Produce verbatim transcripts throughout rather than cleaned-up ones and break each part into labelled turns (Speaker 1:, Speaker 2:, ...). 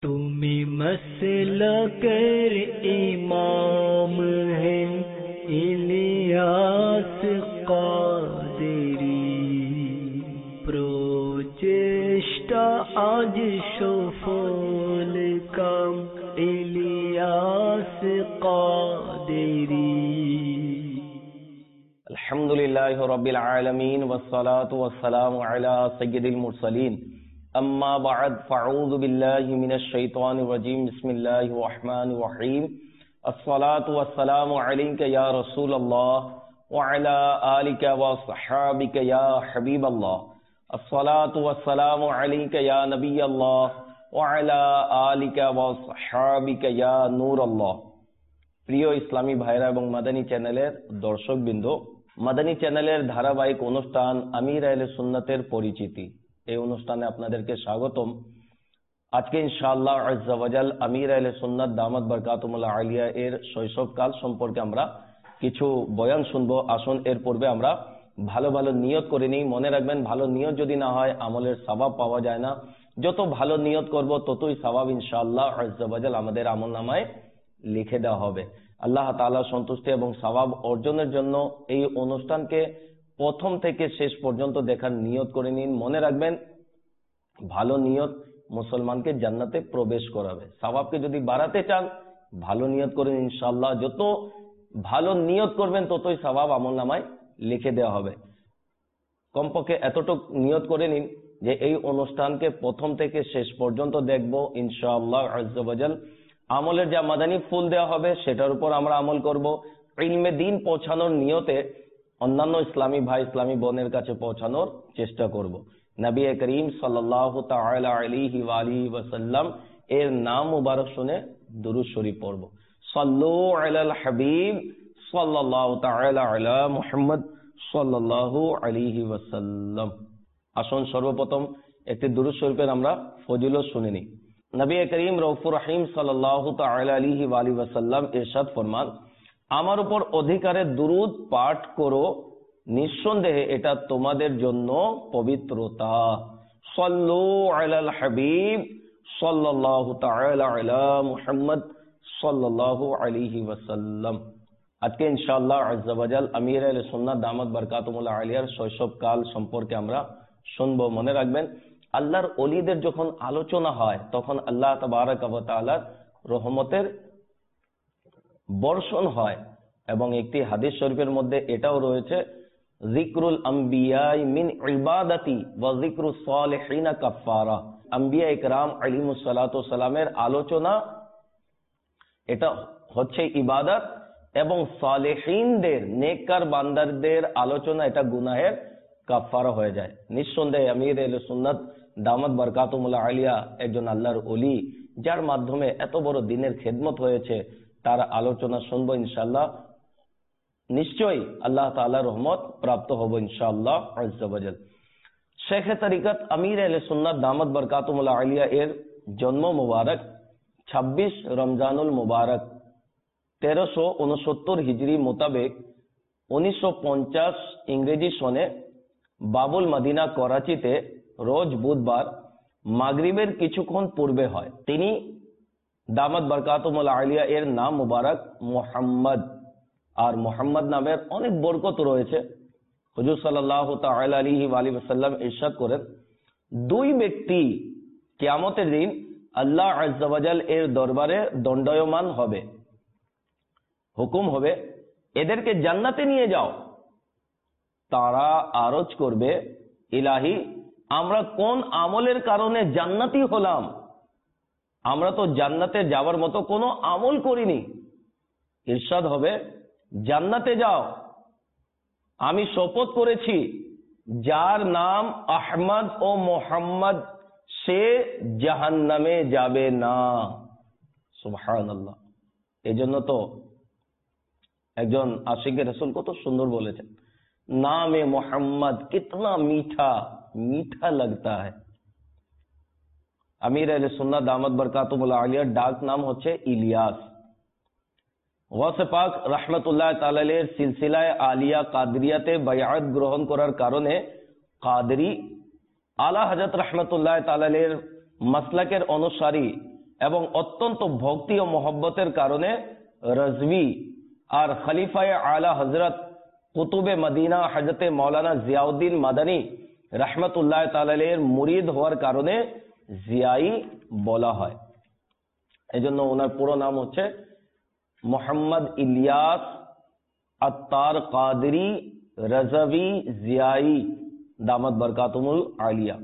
Speaker 1: তুমি মসলকের ইমাম হে ইলিয়াস কাদেরী, প্রচেষ্টা আজ সফল কাম ইলিয়াস কাদেরী।
Speaker 2: আলহামদুলিল্লাহি রাব্বিল আলামিন ওয়াসসালাতু ওয়াসসালামু আলা সাইয়্যিদিল মুরসালিন। আম্মা বা'দ, ফাউযু বিল্লাহি মিনাশ শাইতানির রাজীম। বিসমিল্লাহির রহমানির রহিম। আসসালাতু ওয়াসসালামু আলাইকা ইয়া রাসূলুল্লাহ ওয়া আলা আলিকা ওয়া সাহবিকা ইয়া হাবিবাল্লাহ। আসসালাতু ওয়াসসালামু আলাইকা ইয়া নবিয়াল্লাহ ওয়া আলা আলিকা ওয়া সাহবিকা ইয়া নূরাল্লাহ। প্রিয় ইসলামী ভাইরা এবং মাদানী চ্যানেলের দর্শকবৃন্দ, মাদানী চ্যানেলের ধারাবাহিক অনুষ্ঠান আমির আহলে সুন্নাতের পরিচিতি, এই অনুষ্ঠানে আপনাদেরকে স্বাগতম। আজকে ইনশাআল্লাহ আজ্জা ওয়াজাল আমির আহলে সুন্নাত দামাত বরকাতুহুল আলিয়া এর শৈশবকাল সম্পর্কে আমরা কিছু বয়ান শুনবো। আসুন এর পূর্বে আমরা ভালো ভালো নিয়ত করে নিই। মনে রাখবেন, ভালো নিয়ত যদি না হয় আমলের সওয়াব পাওয়া যায় না। যত ভালো নিয়ত করব ততই সওয়াব ইনশাআল্লাহ আজ্জা ওয়াজাল আমাদের আমলনামায় লিখে দেওয়া হবে। আল্লাহ তাআলা সন্তুষ্টি এবং সওয়াব অর্জনের জন্য এই অনুষ্ঠানকে প্রথম থেকে শেষ পর্যন্ত দেখার নিয়ত করে নিন। মনে রাখবেন, ভালো নিয়ত মুসলমানকে জান্নাতে প্রবেশ করাবে। সওয়াবকে যদি বাড়াতে চান, ভালো নিয়ত করেন, ইনশাআল্লাহ যত ভালো নিয়ত করবেন ততই সওয়াব আমলনামায় লিখে দেওয়া হবে। কমপক্ষে এতটুকু নিয়ত করে নিন যে এই অনুষ্ঠানকে প্রথম থেকে শেষ পর্যন্ত দেখব, ইনশাআল্লাহ আজ্জা ওয়াজাল আমলের যা মাদানী ফুল দেওয়া হবে সেটার উপর আমরা আমল করব। ইলমে দ্বীন পৌঁছানোর নিয়তে অন্যান্য ইসলামী ভাই ইসলামী বোনের কাছে পৌঁছানোর চেষ্টা করব। নবী করিম সাল্লাল্লাহু তাআলা আলাইহি ওয়া আলিহি ওয়াসাল্লাম এর নাম মুবারক শুনে দুরূদ শরীফ পড়ব। সাল্লু আলাল হাবিব সাল্লাল্লাহু তাআলা আলা মুহাম্মদ সাল্লাল্লাহু আলাইহি ওয়াসাল্লাম। আসুন সর্বপ্রথম একটি দুরূদ শরীফের আমরা ফজিলত শুনে নিই। নবী করিম রউফুর রহিম সাল্লাল্লাহু তাআলা আলাইহি ওয়া আলিহি ওয়াসাল্লাম ইরশাদ ফরমান, আমার উপর অধিকারে দুরূদ পাঠ করো, নিঃসন্দেহে এটা তোমাদের জন্য পবিত্রতা। সাল্লু আলাল হাবিব সাল্লাল্লাহু তাআলা আলা মুহাম্মদ সাল্লাল্লাহু আলাইহি ওয়াসাল্লাম। আজকে ইনশাআল্লাহ আজ্জা ওয়াজাল আমির আহলে সুন্নাত দামাত বরকাতুহুল আলিয়ার শৈশবকাল সম্পর্কে আমরা শুনবো। মনে রাখবেন, আল্লাহর ওলিদের যখন আলোচনা হয় তখন আল্লাহ তাবারাক ওয়া তাআলার রহমতের বর্ষণ হয়। এবং একটি হাদিস শরীফের মধ্যে এটাও রয়েছে, যিকরুল আম্বিয়া মিন ইবাদাতি ওয়া যিকরুস সালিহিন কাফারা। আম্বিয়া ইকরাম আলাইহিমুস সালাতু ওয়াস সালামের আলোচনা এটা হচ্ছে ইবাদত, এবং সালেহিনদের নেককার বান্দারদের আলোচনা এটা গুনাহের কাফারা হয়ে যায়। নিঃসন্দেহে আমির আহলে সুন্নাত দামাত বরকাতুহুল আলিয়া একজন আল্লাহর ওলি, যার মাধ্যমে এত বড় দ্বীনের খেদমত হয়েছে, তার আলোচনা শুনবো ইনশাআল্লাহ। নিশ্চয়ই আল্লাহ তাআলার রহমত প্রাপ্ত হব ইনশাআল্লাহ আজ্জা ওয়াজাল। শেখে তরিকত আমির আহলে সুন্নাত দামাত বরকাতুহুল আলিয়া এর জন্ম মুবারক ছাব্বিশ রমজানুল মুবারক তেরোশো উনসত্তর হিজরি মোতাবেক উনিশশো পঞ্চাশ ইংরেজি সনে বাবুল মদিনা করাচিতে রোজ বুধবার মাগরিবের কিছুক্ষণ পূর্বে হয়। তিনি দামাত বরকাতুহুল আলিয়া এর নাম মুবারক মুহাম্মদ, আর মুহাম্মদ নামের অনেক বরকত রয়েছে। হুজুর সাল্লাল্লাহু তাআলা আলাইহি ওয়া আলিহি ওয়াসাল্লাম ইরশাদ করেন, দুই ব্যক্তি কিয়ামতের দিন আল্লাহ আজ্জা ওয়াজাল এর দরবারে দণ্ডায়মান হবে। হুকুম হবে, এদেরকে জান্নাতে নিয়ে যাও। তারা আরজ করবে, ইলাহি, আমরা কোন আমলের কারণে জান্নাতি হলাম? আমরা তো জান্নাতে যাওয়ার মতো কোনো আমল করিনি। ইরশাদ হবে, জান্নাতে যাও। আমি শপথ করেছি যার নাম আহমদ ও মোহাম্মদ, সে জাহান্নামে যাবে না। সুবহানাল্লাহ। এজন্য তো একজন আশিকে রাসূল কত সুন্দর বলেছেন, নামে মোহাম্মদ কিতনা মিঠা মিঠা लगता है। আমির আহলে সুন্নাত দামাত বরকাতুহুল আলিয়ার ডাক নাম হচ্ছে ইলিয়াস। গৌসে পাক রাহমাতুল্লাহ তাআলা আলাইহির সিলসিলায়ে আলিয়া কাদরিয়াতে বায়াত গ্রহণ করার কারণে কাদরি আলা হযরত রাহমাতুল্লাহ তাআলা আলাইহির মাসলাকের অনুসারী এবং অত্যন্ত ভক্তি ও মহব্বতের কারণে রাজভী আর খলিফায়ে আলা হযরত কুতুবে মদিনা হযরতে মাওলানা জিয়াউদ্দিন মাদানী রাহমাতুল্লাহ তাআলা আলাইহির মুরিদ হওয়ার কারণে জিয়াই বলা হয়। এজন্য ওনার পুরো নাম হচ্ছে মোহাম্মদ ইলিয়াস আত্তার কাদরি রাজাভি জিয়াই দামাত বরকাতুমুল আলিয়া।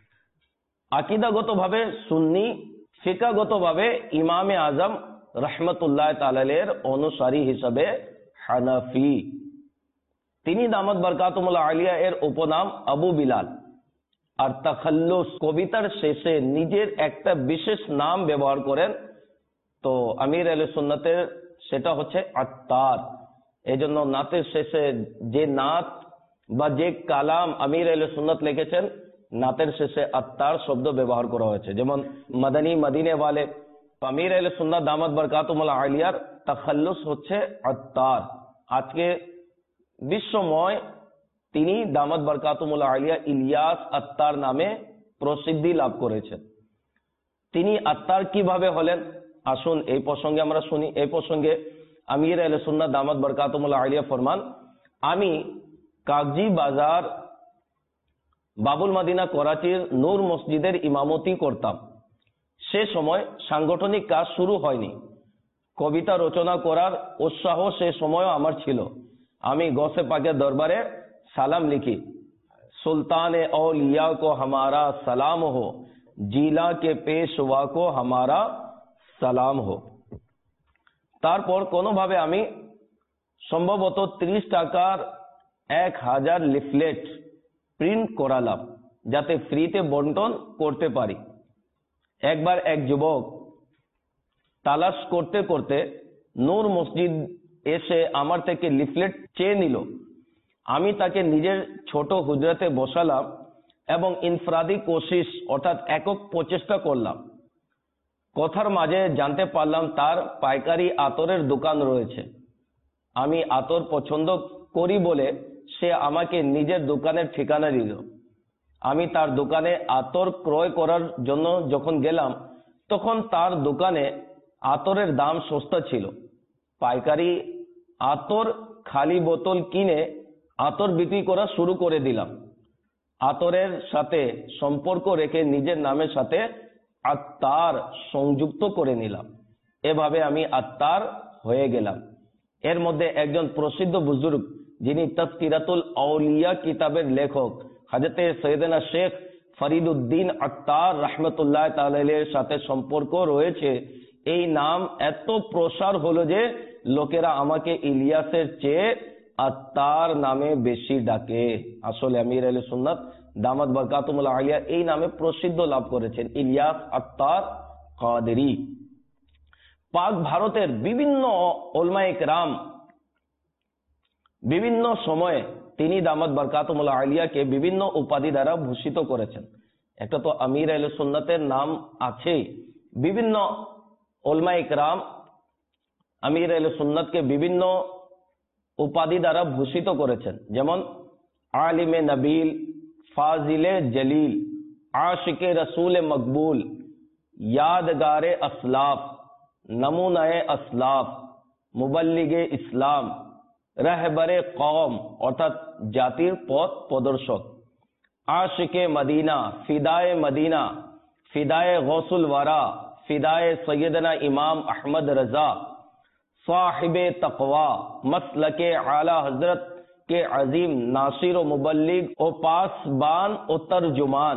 Speaker 2: আকীদাগতভাবে সুন্নি, ফিকাহগতভাবে ইমামে আজম রাহমাতুল্লাহ তাআলা আলাইহির অনুসারী হিসাবে হানাফি। তিনি দামাত বরকাতুমুল আলিয়া এর উপনাম আবু বিলাল। আর তাখাল্লুস কবিতার শেষে নিজের একটা বিশেষ নাম ব্যবহার করেন, তো আমির আহলে সুন্নাতের সেটা হচ্ছে আত্তার। এজন্য নাতের শেষে যে নাত বা যে কালাম আমির আহলে সুন্নাত লিখেছেন, নাতের শেষে আত্তার শব্দ ব্যবহার করা হয়েছে। যেমন মাদানী মদিনে ওয়ালে, আমির আহলে সুন্নাত দামাত বরকাতুমুল আলিয়ার তাখাল্লুস হচ্ছে আত্তার। আজকে বিশ্বময় তিনি দামাত বরকাতুমুল আলিয়া ইলিয়াস আত্তার নামে প্রসিদ্ধি লাভ করেছেন। তিনি আত্তার কিভাবে হলেন, আসুন এই প্রসঙ্গে আমরা শুনি। এই প্রসঙ্গে আমির আহলে সুন্নাত দামাত বরকাতুমুল আলিয়া ফরমান, আমি কাগজি বাজার বাবুল মদিনা করাচির নূর মসজিদের ইমামতি করতাম। সে সময় সাংগঠনিক কাজ শুরু হয়নি। কবিতা রচনা করার উৎসাহ সে সময়ও আমার ছিল। আমি গৌসে পাকের দরবারে সালাম লিখি, সুলতানে औलिया को हमारा सलाम हो, जिला के पेशवा को हमारा সালাম হো। তারপর কোনোভাবে আমি সম্ভবত ত্রিশ টাকার এক হাজার লিফলেট প্রিন্ট করালাম, যাতে ফ্রিতে বন্টন করতে পারি। একবার এক যুবক তালাশ করতে করতে নূর মসজিদ এসে আমার থেকে লিফলেট চেয়ে নিল। আমি তাকে নিজের ছোট হুজরাতে বসালাম এবং ইনফরাদি কোশিশ অর্থাৎ একক প্রচেষ্টা করলাম। কথার মাঝে জানতে পারলাম তার পাইকারি আতরের দোকান রয়েছে। আমি আতর পছন্দ করি বলে সে আমাকে নিজের দোকানের ঠিকানা দিল। আমি তার দোকানে আতর ক্রয় করার জন্য যখন গেলাম, তখন তার দোকানে আতরের দাম সস্তা ছিল। পাইকারি আতর খালি বোতল কিনে আতর বিক্রি করা শুরু করে দিলাম। আতরের সাথে সম্পর্ক রেখে নিজের নামের সাথে আত্তার সংযুক্ত করে নিলাম। এভাবে আমি আত্তার হয়ে গেলাম। এর মধ্যে একজন প্রসিদ্ধ বুজুর্গ, যিনি তাজকিরাতুল আউলিয়া কিতাবের লেখক হযরতে সৈয়দনা শেখ ফরিদউদ্দিন আত্তার রাহমাতুল্লাহ তাআলা আলাইহির সাথে সম্পর্ক রয়েছে। এই নাম এত প্রসার হলো যে লোকেরা আমাকে ইলিয়াসের চেয়ে আত্তার নামে বেশি ডাকে। আসলে আমির আহলে সুন্নাত দামাত বরকাতুমুল আলিয়া এই নামে প্রসিদ্ধ লাভ করেছেন, ইলিয়াস আত্তার কাদেরী। পাক ভারতের বিভিন্ন উলামায়ে কেরাম বিভিন্ন সময়ে তিনি দামাত বরকাতুমুল আলিয়াকে বিভিন্ন উপাধি দ্বারা ভূষিত করেছেন। একটা তো আমির আহলে সুন্নাতের নাম আছে, বিভিন্ন উলামায়ে কেরাম আমির আহলে সুন্নাতকে বিভিন্ন উপাধি দ্বারা ভূষিত করেছেন। যেমন আলিমে নবীল, ফাজিলে জলিল, আশিকে রসুল মকবুল, यादगारे असलाफ, नमूनाए असलाफ, मुबल्लिगे इस्लाम, रहबरे कौम অর্থাৎ জাতির পথ প্রদর্শক, আশিকে মদিনা, ফিদায়ে মদিনা, ফিদায়ে গৌসুল ওয়ারা, ফিদায়ে সৈয়দনা ইমাম আহমদ रजा, साहिबे तकवा, मसलके आला हजरत के अजीम नासिर व मुबल्लिग व पासबान व तर्जुमान,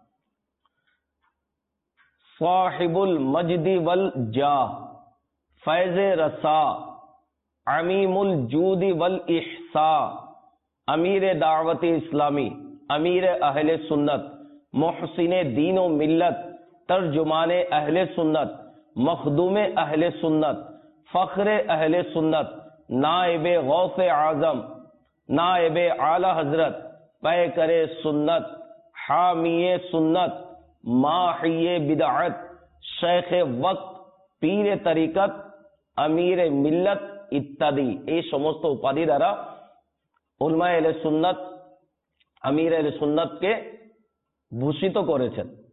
Speaker 2: साहिबुल मजदी वल जा, फैज़े रसा, अमीमुल जूदी वल इहसा, अमीर दावत इस्लामी, अमीर अहले सुन्नत, मुहसिने दीन व मिल्लत, तर्जुमाने अहले सुन्नत, मखदूमे अहले सुन्नत, फख्रे अहले सुन्नत, नाइबे गौसे आजम, नाइबे आला हजरत, पैकरे सुन्नत, हामिये सुन्नत, माहिये बिदअत, शेख वक्त, पीर तरीकत, अमीर मिल्लत ইত্যাদি এই সমস্ত উপাধি দ্বারা উলামায়ে আহলে সুন্নাত আমির আহলে সুন্নাতকে ভূষিত করেছেন।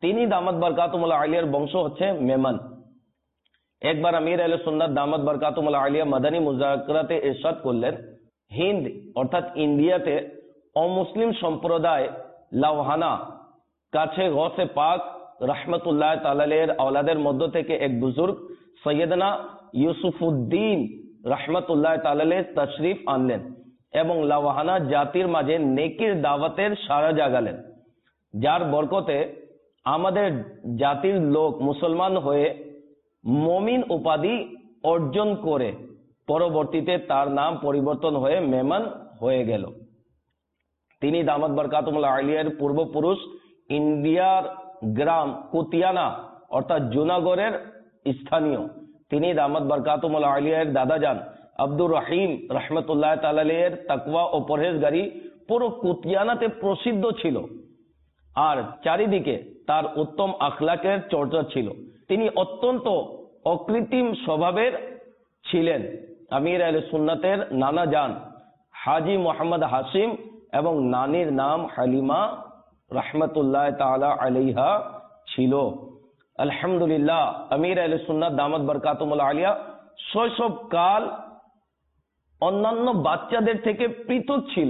Speaker 2: তিনি দামাত বরকাতুমুল্লাহ আলিয়ার বংশ হচ্ছে মেমন। একবার আমির আহলে সুন্নাত দামাত বরকাতুমুল্লাহ আলিয়া মাদানী মুযাকরাতে ইরশাদ করলেন, হিন্দ অর্থাৎ ইন্ডিয়াতে অমুসলিম সম্প্রদায় লাওহানা কাছে গৌসে পাক রহমতুল্লাহ তাআলা আলাইহির আওলাদের মধ্য থেকে এক বুজুর্গ সৈয়দনা ইউসুফউদ্দিন রহমতুল্লাহ তাআলা আলাইহি তশরিফ আনলেন এবং লাওহানা জাতির মাঝে নেকির দাওয়াতের সাড়া জাগালেন, যার বরকতে আমাদের জাতির লোক মুসলমান হয়ে মুমিন উপাধি অর্জন করে পরবর্তীতে তার নাম পরিবর্তন হয়ে মেমন হয়ে গেল। তিনি দামাত বরকাতুমুল্লাহ আলিয়ার পূর্বপুরুষ ইন্ডিয়ার গ্রাম কুতিয়ানা অর্থাৎ জুনাগড়ের স্থানীয়। তিনি দামাত বরকাতুমুল্লাহ আলিয়ার দাদাজান আব্দুর রহিম রহমতুল্লাহ তাআলা আলাইহির তাকওয়া ও পরহেজগারি পুরো কুতিয়ানাতে প্রসিদ্ধ ছিল, আর চারিদিকে তার উত্তম আখলাকের চর্চা ছিল। তিনি অত্যন্ত অকৃত্রিম স্বভাবের ছিলেন। আমির আহলে সুন্নাতের নানা জান হাজি মোহাম্মদ হাসিম এবং নানির নাম হালিমা রহমতুল্লাহ তাআলা আলাইহা ছিল। আলহামদুলিল্লাহ, আমির আহলে সুন্নাত দামাত বরকাতুমুল্লাহ আলিয়া শৈশবকাল অন্যান্য বাচ্চাদের থেকে পৃথক ছিল,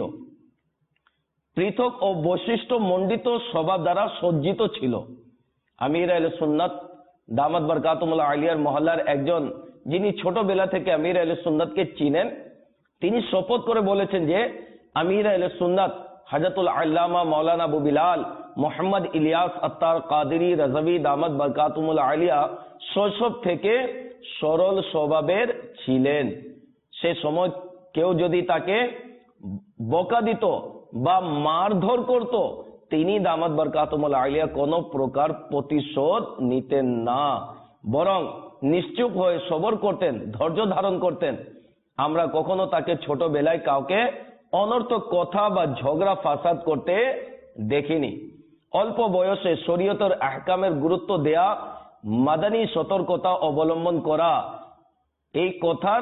Speaker 2: পৃথক ও বৈশিষ্ট্য মণ্ডিত স্বভাব দ্বারা সজ্জিত ছিল। আমির আহলে সুন্নাত দামাত বরকাতুমুল্লাহ আলিয়ার মহল্লার একজন, যিনি ছোটবেলা থেকে আমির আহলে সুন্নাতকে চিনেন, তিনি শপথ করে বলেছেন যে আমির আহলে সুন্নাত হযরতুল আল্লামা মাওলানা আবু বিলাল মোহাম্মদ ইলিয়াস আত্তার কাদেরী রাজাভী দামাত বরকাতুমুল্লাহ আলিয়া শৈশব থেকে সরল স্বভাবের ছিলেন। সে সময় কেউ যদি তাকে বকা দিত বা মারধর করত, তিনি দামাত বরকাতুমুল্লাহ আলিয়া কোনো প্রকার প্রতিশোধ নিতেন না, বরং নিশ্চুপ হয়ে সবর করতেন, ধৈর্য ধারণ করতেন। আমরা কখনো তাকে ছোটবেলায় কাউকে অনর্থক কথা বা ঝগড়া ফাসাদ করতে দেখিনি। অল্প বয়সে শরীয়তের আহকামের গুরুত্ব দেয়া, মাদানী সতর্কতা অবলম্বন করা, এই কথার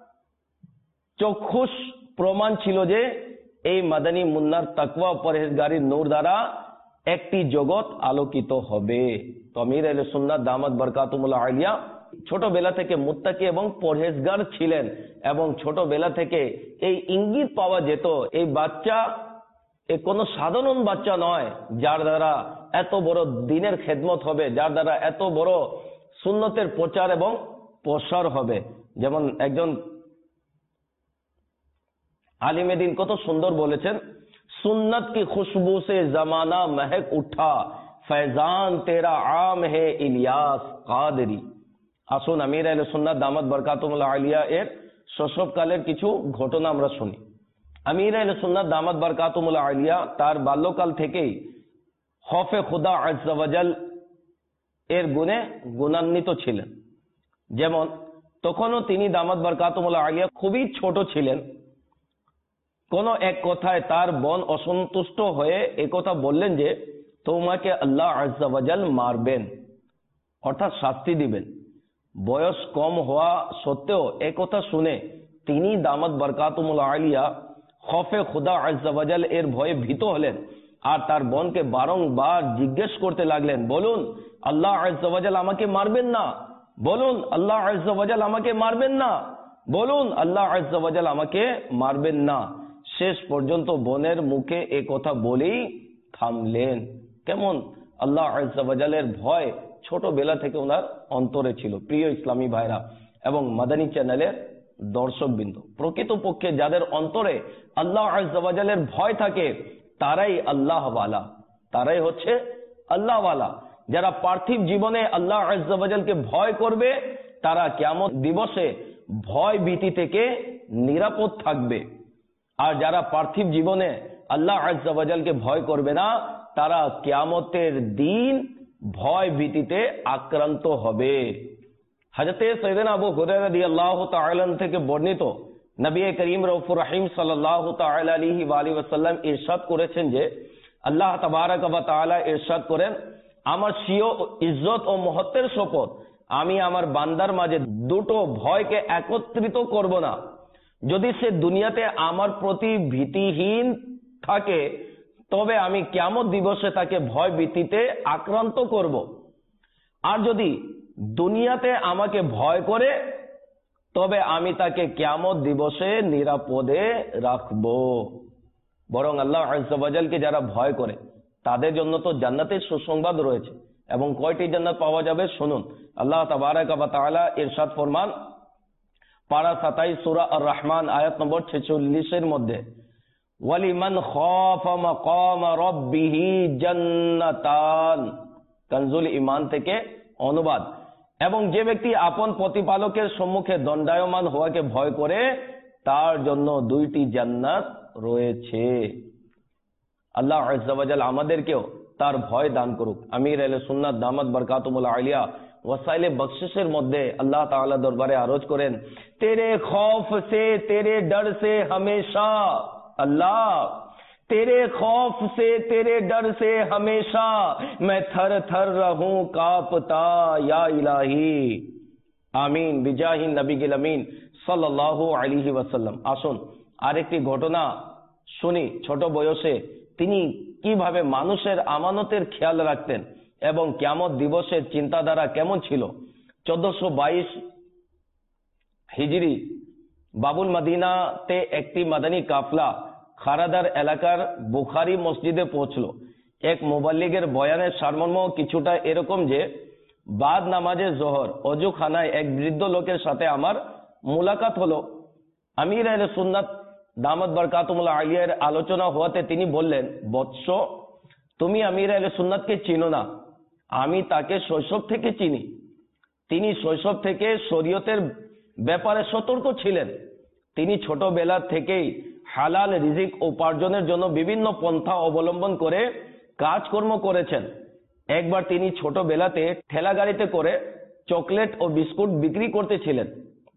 Speaker 2: চক্ষুষ প্রমাণ ছিল যে এই মাদানী মুন্নার তাকওয়া পরহেজগারির নূর দ্বারা একটি জগৎ আলোকিত হবে। তো আমির আহলে সুন্নাত দামাত বরকাতুমুল্লাহ আলিয়া ছোটবেলা থেকে মুত্তাকি এবং পরহেজগার ছিলেন, এবং ছোটবেলা থেকে এই ইঙ্গিত পাওয়া যেত এই বাচ্চা এ কোনো সাধারণ বাচ্চা নয়, যার দ্বারা এত বড় দ্বীনের খেদমত হবে, যার দ্বারা এত বড় সুন্নতের প্রচার এবং প্রসার হবে। যেমন একজন আলিমে দিন কত সুন্দর বলেছেন, সুন্নত কি খুশবু সে জমানা महक উঠা, ফैजान तेरा आम है इलियास কাদেরী। আসুন আমির আহলে সুন্নাত দামাত বরকাতুমুল্লাহ আলিয়া এর শৈশবকালের কিছু ঘটনা আমরা শুনি। আমির আহলে সুন্নাত দামাত বরকাতুমুল্লাহ আলিয়া তার বাল্যকাল থেকেই খৌফে খুদা আজ্জা ওয়াজাল এর গুণে গুণান্বিত ছিলেন। যেমন তখনও তিনি দামাত বরকাতুমুল্লাহ আলিয়া খুবই ছোট ছিলেন। কোন এক কথায় তার বোন অসন্তুষ্ট হয়ে একথা বললেন যে তোমাকে আল্লাহ আজ্জা ওয়াজাল মারবেন, অর্থাৎ শাস্তি দিবেন। বয়স কম হওয়া সত্ত্বেও একথা শুনে তিনি দামাত বরকাতুমুল্লাহ আলিয়া খৌফে খুদা আজ্জা ওয়াজাল এর ভয়ে ভীত হলেন, আর তার বোনকে বারংবার জিজ্ঞেস করতে লাগলেন, বলুন আল্লাহ আজ্জা ওয়াজাল আমাকে মারবেন না, বলুন আল্লাহ আজ্জা ওয়াজাল আমাকে মারবেন না, বলুন আল্লাহ আজ্জা ওয়াজাল আমাকে মারবেন না। শেষ পর্যন্ত বোনের মুখে এ কথা বলেই থামলেন। কেমন আল্লাহ আজ্জা ওয়াজালের ভয় ছোটবেলা থেকে ওনার অন্তরে ছিল। প্রিয় ইসলামী ভাইরা এবং মাদানী চ্যানেলের দর্শকবৃন্দ, প্রকৃতপক্ষে যাদের অন্তরে আল্লাহ আজ্জা ওয়াজালের ভয় থাকে তারাই আল্লাহ ওয়ালা, তারাই হচ্ছে আল্লাহ ওয়ালা। যারা পার্থিব জীবনে আল্লাহ আজ্জা ওয়াজালকে ভয় করবে তারা কিয়ামত দিবসে ভয় ভীতি থেকে নিরাপদ থাকবে, আর যারা পার্থিব জীবনে আল্লাহ আজ্জা ওয়াজালকে ভয় করবে না তারা কিয়ামতের দিন ভয় ভীতিতে আক্রান্ত হবে। হযরতে সাইয়েদনা আবু হুরায়রা রাদিয়াল্লাহু তাআলা থেকে বর্ণিত, নবী করিম রউফুর রহিম সাল্লাল্লাহু তাআলা আলাইহি ওয়া আলিহি ওয়াসাল্লাম ইরশাদ করেছেন যে আল্লাহ তাবারক ওয়া তাআলা ইরশাদ করেন, আমার স্বীয় ইজ্জত ও মহত্বের শপথ, আমি আমার বান্দার মাঝে দুটো ভয়কে একত্রিত করব না। যদি সে দুনিয়াতে আমার প্রতি ভীতিহীন থাকে তবে আমি কিয়ামত দিবসে তাকে ভয় ভীতিতে আক্রান্ত করব। আর যদি দুনিয়াতে আমাকে ভয় করে তবে আমি তাকে কিয়ামত দিবসে নিরাপদে রাখব। বরং আল্লাহ আযজা ওয়া জালকে যারা ভয় করে তাদের জন্য তো জান্নাতের সুসংবাদ রয়েছে। এবং কয়টি জান্নাত পাওয়া যাবে শুনুন। আল্লাহ তাবারাকা ওয়া তাআলা ইরশাদ ফরমান পারা সাতাইশ সূরা আর-রহমান আয়াত নম্বর ছেচল্লিশ এর মধ্যে, ওয়ালিমান খাফা মাকামা রাব্বিহি জান্নাতান, কানজুল ঈমান থেকে অনুবাদ। এবং যে ব্যক্তি আপন প্রতিপালকের সম্মুখে দণ্ডায়মান হওয়াকে ভয় করে তার জন্য দুইটি জান্নাত রয়েছে। আল্লাহ আযজা ওয়া জাল আমাদেরকেও তার ভয় দান করুক। আমির আহলে সুন্নাত দামাত বরকাতুহুল আলিয়া ওয়াসাইলে বখশিশের মধ্যে আল্লাহ তাআলা দরবারে আরজ করেন, তেরে खौफ से तेरे डर से हमेशा, अल्लाह तेरे खौफ से तेरे डर से हमेशा मैं थर थर रहूं कांपता या इलाही, आमीन बिजाहि नबी गिल अमीन সাল্লাল্লাহু আলাইহি ওয়াসাল্লাম। আসুন আরেকটি ঘটনা শুনি। ছোট বয়সে তিনি কিভাবে মানুষের আমানতের খেয়াল রাখতেন এবং কিয়ামত দিবসের চিন্তাধারা কেমন ছিল। চোদ্দশো বাইশ হিজরি বাবুল মদিনাতে একটি মাদানী কাফলা খারাদার এলাকার বুখারী মসজিদে পৌঁছলো। এক মুবাল্লিগের বয়ানের সারমর্ম কিছুটা এরকম যে, বাদ নামাজে জোহর অজুখানায় এক বৃদ্ধ লোকের সাথে আমার মুলাকাত হলো। আমির আহলে সুন্নাত দামাত বরকাতুহুল আলিয়ার আলোচনা হওয়াতে তিনি বললেন, বৎস তুমি আমির আহলে সুন্নাতকে চিনো না, আমি তাকে শৈশব থেকে চিনি। তিনি শৈশব থেকে শরীয়তের ব্যাপারে সতর্ক ছিলেন। তিনি ছোটবেলা থেকেই হালাল রিজিক উপার্জনের জন্য বিভিন্ন পন্থা অবলম্বন করে কাজকর্ম করেছেন। একবার তিনি ছোটবেলাতে ঠেলা গাড়িতে করে চকলেট ও বিস্কুট বিক্রি করতেছিলেন।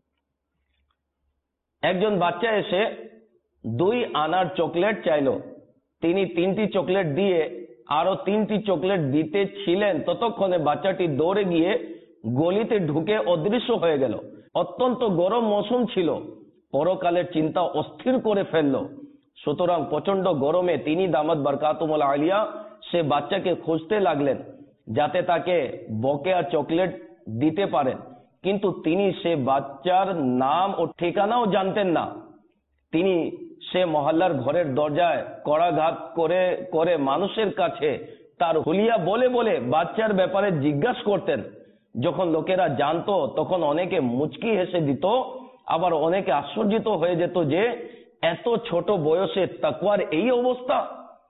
Speaker 2: একজন বাচ্চা এসে দুই আনার চকলেট চাইল। তিনি তিনটি চকলেট দিয়ে আরো তিনটি চকলেট দিতে ছিলেন, ততক্ষণে বাচ্চাটি দৌড়ে গিয়ে গলিতে ঢুকে অদৃশ্য হয়ে গেল। অত্যন্ত গরম মৌসুম ছিল, পরকালের চিন্তা অস্থির করে ফেলল। সুতরাং প্রচন্ড গরমে তিনি দামাত বরকাতুহুল আলিয়া সে বাচ্চাকে খুঁজতে লাগলেন যাতে তাকে বকেয়া চকলেট দিতে পারেন, কিন্তু তিনি সে বাচ্চার নাম ও ঠিকানাও জানতেন না। তিনি সে মহল্লার ঘরের দরজায় কড়াঘাত করে করে মানুষের কাছে তার হুলিয়া বলে বলে বাচ্চার ব্যাপারে জিজ্ঞাসা করতেন। যখন লোকেরা জানতো তখন অনেকে মুচকি হেসে দিত, আবার অনেকে আশ্চর্যিত হয়ে যেত যে এত ছোট বয়সে তাকওয়ার এই অবস্থা।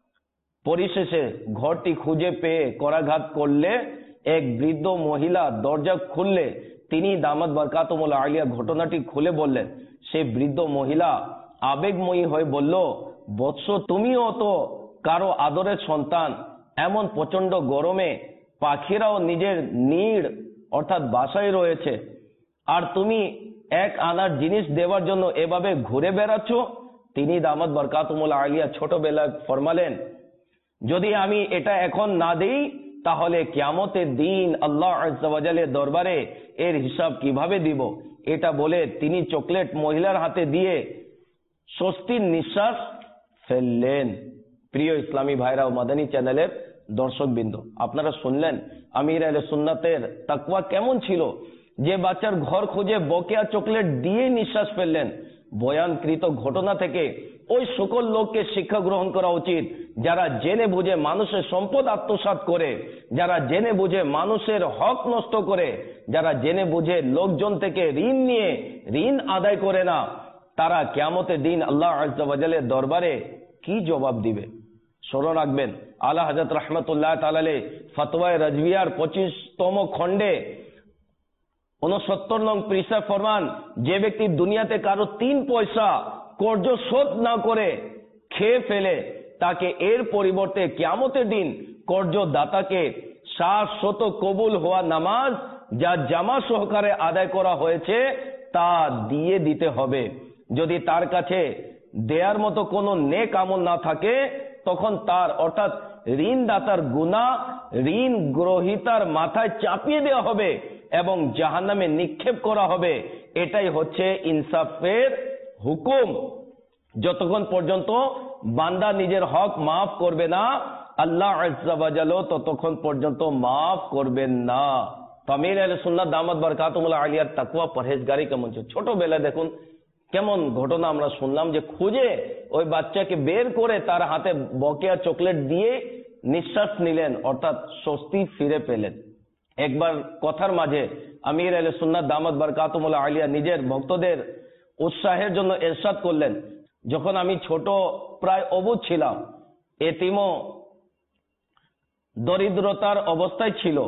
Speaker 2: পরিশেষে ঘরটি খুঁজে পেয়ে করাঘাত করলে এক বৃদ্ধ মহিলা দরজা খুললে তিনি দামাত বরকাতুহুল আলিয়া ঘটনাটি খুলে বললেন। সে বৃদ্ধ মহিলা আবেগময়ী হয়ে বলল, বৎস তুমিও তো কারো আদরের সন্তান, এমন প্রচন্ড গরমে পাখিরাও নিজের নিড় অর্থাৎ বাসায় রয়েছে, আর তুমি এক আনার জিনিস দেওয়ার জন্য এভাবে ঘুরে বেড়াচ্ছ। তিনি দামাত বরকাতুহুল আলিয়া ছোটবেলায় ফরমালেন, যদি আমি এটা এখন না দেই তাহলে কিয়ামতের দিন আল্লাহ আযজা ওয়া জালের দরবারে এর হিসাব কিভাবে দিব। এটা বলে তিনি চকলেট মহিলার হাতে দিয়ে স্বস্তির নিঃশ্বাস ফেললেন। প্রিয় ইসলামী ভাইরা ও মাদানী চ্যানেলের দর্শকবৃন্দ, আপনারা শুনলেন আমির আহলে সুন্নাতের তাকওয়া কেমন ছিল, যে বাচ্চার ঘর খুঁজে বকেয়া চকলেট দিয়ে নিঃশ্বাস ফেললেন। বয়ানকৃত ঘটনা থেকে ওই সকল লোককে শিক্ষা গ্রহণ করা উচিত যারা জেনে বুঝে মানুষের সম্পদ আত্মসাৎ করে, যারা জেনে বুঝে মানুষের হক নষ্ট করে, যারা জেনে বুঝে লোকজন থেকে ঋণ নিয়ে ঋণ আদায় করে না, তারা কিয়ামতের দিন আল্লাহ আযজা ওয়া জালের দরবারে কি জবাব দিবে। স্মরণ রাখবেন, আলা হযরত রাহমাতুল্লাহ তাআলা আলাইহি ফতোয়ায়ে রাজভিয়ার পঁচিশতম খণ্ডে উনসত্তর নং পৃষ্ঠা ফরমান, যে ব্যক্তি দুনিয়াতে কারো তিন পয়সা কর্জ শোধ না করে খেয়ে ফেলে তাকে এর পরিবর্তে কিয়ামতের দিন কর্জ দাতাকে শাশ্বত কবুল হওয়া নামাজ যা জামা সহকারে আদায় করা হয়েছে তা দিয়ে দিতে হবে। যদি তার কাছে দেয়ার মতো কোনো নেক আমল না থাকে তখন তার অর্থাৎ ঋণদাতার গুনাহ ঋণ গ্রহীতার মাথায় চাপিয়ে দেওয়া হবে এবং জাহান্নামে নিক্ষেপ করা হবে। এটাই হচ্ছে ইনসাফের হুকুম। যতক্ষণ পর্যন্ত বান্দা নিজের হক মাফ করবে না, আল্লাহ আজ্জা ওয়া জাল্লা ততক্ষণ পর্যন্ত মাফ করবেন না। তো আমির আহলে সুন্নাত দামাত বারকাতুহুল আলিয়ার তাকওয়া পরহেজগারি কেমন ছিল। ছোটবেলায় দেখুন কেমন ঘটনা আমরা শুনলাম যে খুঁজে ওই বাচ্চাকে বের করে তার হাতে বকেয়া চকলেট দিয়ে নিঃশ্বাস নিলেন, অর্থাৎ স্বস্তি ফিরে পেলেন। একবার কথার মাঝে আমির আহলে সুন্নাত দামাত বারকাতুহুল আলিয়া নিজের ভক্তদের উৎসাহের জন্য ইরশাদ করলেন, যখন আমি ছোট প্রায় অবুঝ ছিলাম, এতিম দরিদ্রতার অবস্থায় ছিল,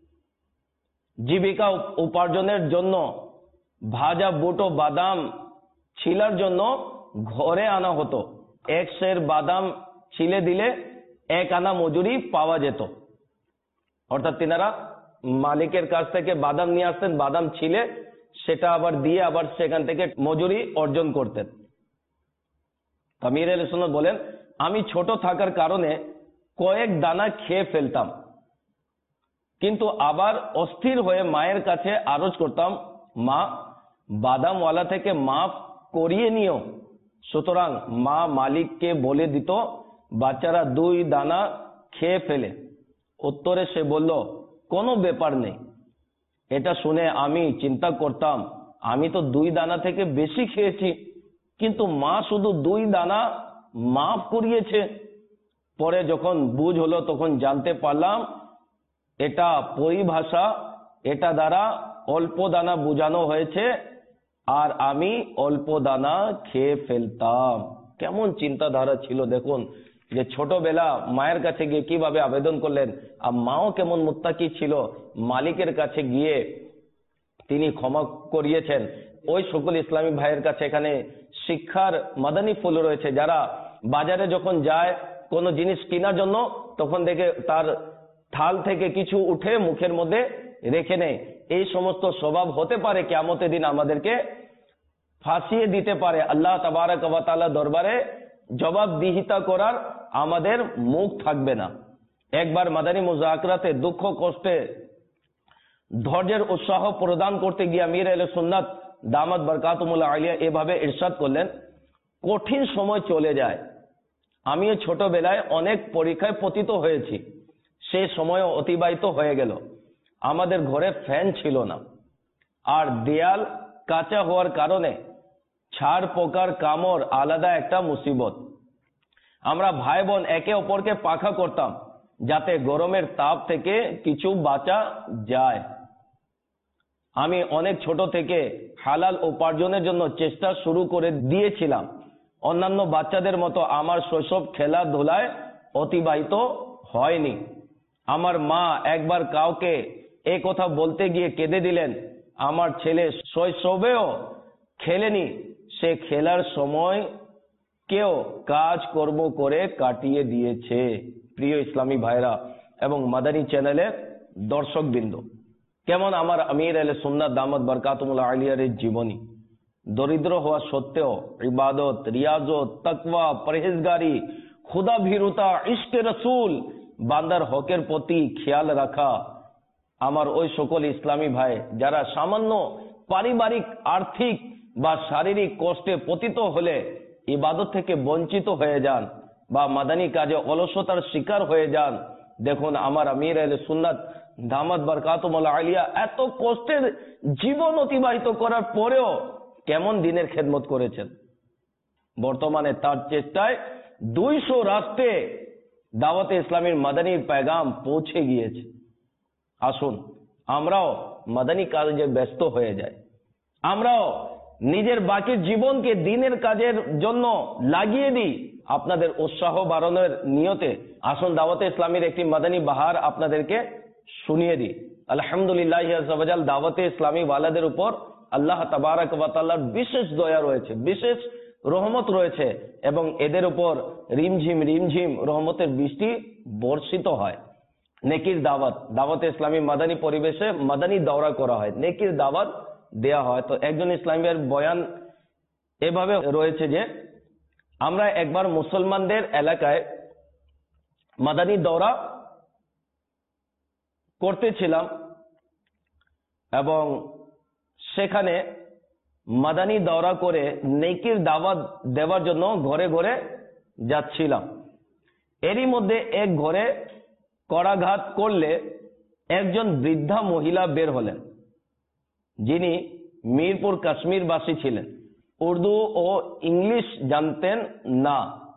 Speaker 2: জীবিকা উপার্জনের জন্য ভাজা বুট ও বাদাম ছিলার জন্য ঘরে আনা হতো। এক সের বাদাম ছিলে দিলে এক আনা মজুরি পাওয়া যেত। অর্থাৎ তিনারা মালিকের কাছ থেকে বাদাম নিয়ে আসতেন, বাদাম ছিলে সেটা আবার দিয়ে আবার সেখান থেকে মজুরি অর্জন করতেন। আমির আহলে সুন্নাত বলেন, আমি ছোট থাকার কারণে কয়েক দানা খেয়ে ফেলতাম, কিন্তু আবার অস্থির হয়ে মায়ের কাছে আরজ করতাম, মা বাদামওয়ালা থেকে মাফ করিয়ে নিও। সুতরাং মা মালিককে বলে দিত বাচ্চারা দুই দানা খেয়ে ফেলে। উত্তরে সে বলল, কোনো ব্যাপার নেই। এটা শুনে আমি চিন্তা করতাম, আমি তো দুই দানা থেকে বেশি খেয়েছি, কিন্তু মা শুধু দুই দানা মাফ করিয়েছে। পরে যখন বুঝ হলো তখন জানতে পারলাম এটা পরিভাষা, এটা দ্বারা অল্প দানা বোঝানো হয়েছে আর আমি অল্প দানা খেয়ে ফেলতাম। কেমন চিন্তাধারা ছিল দেখুন, যে ছোটবেলা মায়ের কাছে গিয়ে কিভাবে আবেদন করলেন, আর মাও কেমন মুত্তাকি ছিল, মালিকের কাছে গিয়ে তিনি ক্ষমা করিয়েছেন। ওই সকল ইসলামী ভাইয়ের কাছে এখানে শিক্ষার মাদানী ফুল রয়েছে, যারা বাজারে যখন যায় কোনো জিনিস কেনার জন্য, তখন দেখে তার থাল থেকে কিছু উঠে মুখের মধ্যে রেখে নেয়। এই সমস্ত স্বভাব হতে পারে কিয়ামতের দিন আমাদেরকে ফাঁসিয়ে দিতে পারে। আল্লাহ তাবারক ওয়া তাআলা দরবারে জবাবদিহিতা করার আমাদের মুখ থাকবে না। একবার মাদানী মুযাকরাতে দুঃখ কষ্টে ধৈর্যের উৎসাহ প্রদান করতে গিয়ে আমির আহলে সুন্নাত দামাত বারকাতুহুল আলিয়া এভাবে ইরশাদ করলেন, কঠিন সময় চলে যায়, আমিও ছোটবেলায় অনেক পরীক্ষায় পতিত হয়েছি, সেই সময় অতিবাহিত হয়ে গেল। আমাদের ঘরে ফ্যান ছিল না, আর দেয়াল কাঁচা হওয়ার কারণে ছাড় পোকার কামড় আলাদা একটা মুসিবত। আমরা ভাই বোন একে অপরকে পাখা করতাম যাতে গরমের তাপ থেকে কিছু বাঁচা যায়। আমি অনেক ছোট থেকে হালাল উপার্জনের জন্য চেষ্টা শুরু করে দিয়েছিলাম। অন্যান্য বাচ্চাদের মতো আমার শৈশব খেলাধুলায় অতিবাহিত হয়নি। আমার মা একবার কাউকে এই কথা বলতে গিয়ে কেঁদে দিলেন, আমার ছেলে শৈশবেও খেলেনি, সে খেলার সময় কেউ কাজ কর্ম করে কাটিয়ে দিয়েছে। প্রিয় ইসলামী ভাইরা এবং মাদানী চ্যানেলের দর্শকবৃন্দ, কেমন আমার আমির আহলে সুন্নাত দামাত বারকাতুহুল আলিয়ার জীবনী। দরিদ্র হওয়া সত্ত্বেও ইবাদত, রিয়াজত, তাকওয়া, পরহেজগারি, খুদা ভীরুতা, ইশকে রসুল, বান্দার হকের প্রতি খেয়াল রাখা। আমার ওই সকল ইসলামী ভাই যারা সামান্য পারিবারিক আর্থিক বা শারীরিক কষ্টে পতিত হলে ইবাদত থেকে বঞ্চিত হয়ে যান বা মাদানী কাজে অলসতার শিকার হয়ে যান, দেখুন আমার আমির আহলে সুন্নাত দামাত বারকাতুহুল আলিয়া এত কষ্টের জীবন অতিবাহিত করার পরেও কেমন দিনের খেদমত করেছেন। বর্তমানে তার চেষ্টায় দুইশো রাষ্ট্রে দাওয়াতে ইসলামের মাদানীর পেগাম পৌঁছে গিয়েছে। আসুন আমরাও মাদানী কাজে ব্যস্ত হয়ে যাই, আমরাও নিজের বাকি জীবনকে দিনের কাজের জন্য লাগিয়ে দিই। আপনাদের উৎসাহ বাড়ানোর নিয়তে আসুন দাওয়াতে ইসলামের একটি মাদানী বাহার আপনাদেরকে শুনিয়ে দিই। আলহামদুলিল্লাহ আযজা ওয়া জাল, দাওয়াতে ইসলামী ওয়ালাদের উপর আল্লাহ তাবারক ওয়া তাআলার বিশেষ দয়া রয়েছে, বিশেষ রহমত রয়েছে, এবং এদের উপর রিমঝিম রিমঝিম রহমতের বৃষ্টি বর্ষিত হয়। নেকির দাওয়াত, দাওয়াতে ইসলামী মাদানী পরিবেশে মাদানী দৌরা করা হয়, নেকির দাওয়াত দেয়া হয়। তো একজন ইসলামের বয়ান এভাবে রয়েছে যে, আমরা একবার মুসলমানদের এলাকায় মাদানী দৌরা করতেছিলাম এবং সেখানে মাদানী দৌরা করে নেকির দাওয়াত দেওয়ার জন্য ঘরে ঘরে যাচ্ছিলাম, এরই মধ্যে এক ঘরে করাঘাত করলে একজন বৃদ্ধা মহিলা বের হলেন, যিনি মিরপুর কাশ্মীরবাসী ছিলেন, উর্দু ও ইংলিশ জানতেন না।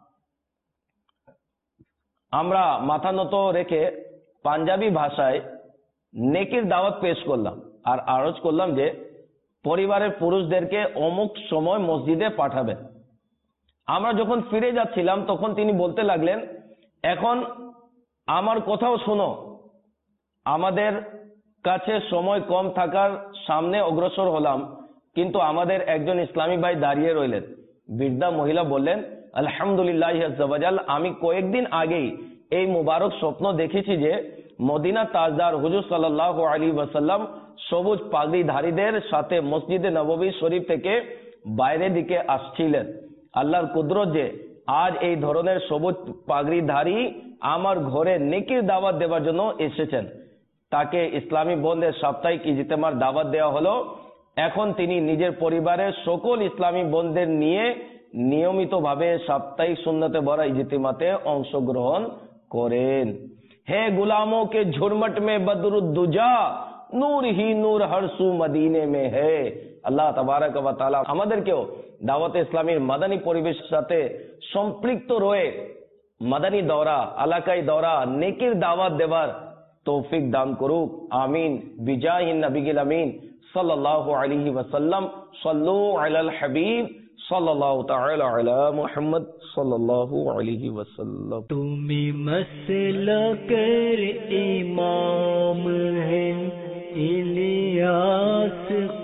Speaker 2: আমরা মাথা নত রেখে পাঞ্জাবি ভাষায় নেকির দাওয়াত পেশ করলাম আর আরজ করলাম যে পরিবারের পুরুষদেরকে অমুক সময় মসজিদে পাঠাবেন। আমরা যখন ফিরে যাচ্ছিলাম তখন তিনি বলতে লাগলেন, এখন আমার কথাও শোনো, আমাদের কাছে সময় কম থাকার সামনে অগ্রসর হলাম, কিন্তু আমাদের একজন ইসলামী ভাই দাঁড়িয়ে রইলেন। বৃদ্ধা মহিলা বললেন, আলহামদুলিল্লাহ আজ্জা ওয়াজাল, আমি কয়েকদিন আগেই এই মুবারক স্বপ্ন দেখেছি যে মদিনা তাজদার হুজুর সাল্লাল্লাহু আলাইহি ওয়াসাল্লাম সবুজ পাগড়িধারীদের সাথে মসজিদে নববী শরীফ থেকে বাইরের দিকে আসছিলেন। আল্লাহর কুদরত যে আজ এই ধরনের সবুজ পাগড়িধারী আমার ঘরে নেকির দাওয়াত দেওয়ার জন্য এসেছেন। তাকে ইসলামী বোনদের সাপ্তাহিক ইজতেমার দাওয়াত দেওয়া হলো। এখন তিনি নিজের পরিবারের সকল ইসলামী বোনদের নিয়ে নিয়মিতভাবে সাপ্তাহিক সুন্নতে ভরা ইজতেমাতে অংশগ্রহণ করেন। হে গুলামों के झुरमट में बदरुद्दुजा, नूर ही नूर हर सू मदीने में है। আল্লাহ তাবারক ওয়া তাআলা আমাদেরকেও দাওয়াতে ইসলামীর মাদানী পরিবেশের সাথে সম্পৃক্ত রয়ে মাদানী দৌরা, এলাকাই দৌরা, নেকির দাওয়াত দেওয়ার তৌফিক দান করুক। আমিন। বিজাহিন নবিয়িল আমিন সাল্লাল্লাহু আলাইহি ওয়াসাল্লাম। সাল্লু আলাল হাবিব সাল্লাল্লাহু তাআলা আলা মুহাম্মদ সাল্লাল্লাহু আলাইহি ওয়াসাল্লাম।
Speaker 1: তুমি মাসলাকের ইমাম হেন ইলিয়াস